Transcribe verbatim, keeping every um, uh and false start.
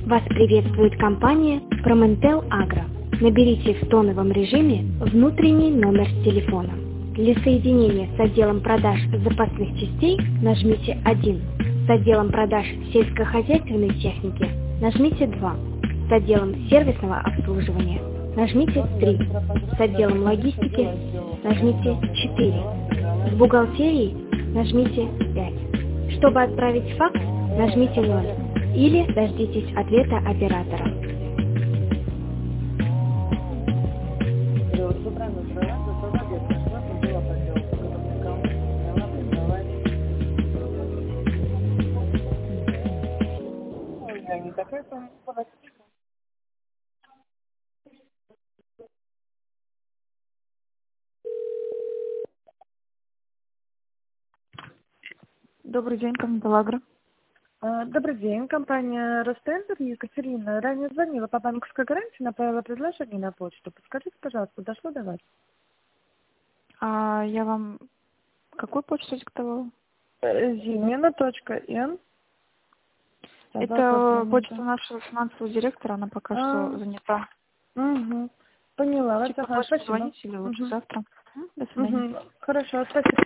Вас приветствует компания Promentel Agro. Наберите в тоновом режиме внутренний номер телефона. Для соединения с отделом продаж запасных частей нажмите один. С отделом продаж сельскохозяйственной техники нажмите два. С отделом сервисного обслуживания нажмите три. С отделом логистики нажмите четыре. С бухгалтерией нажмите пять. Чтобы отправить факс, нажмите ноль. Или дождитесь ответа оператора. Добрый день, Комменталагра. А, Добрый день, компания Ростендер. Екатерина ранее звонила по банковской гарантии, направила предложение на почту. Подскажите, пожалуйста, дошло до вас? А я вам какую почту диктовала? Зимина точка н. Это почта нашего финансового директора, она пока А, что занята. Угу. Поняла вас. Типа, Ага, можете спасибо. звонить или лучше Мгм. завтра. До свидания. Мгм. Хорошо, спасибо.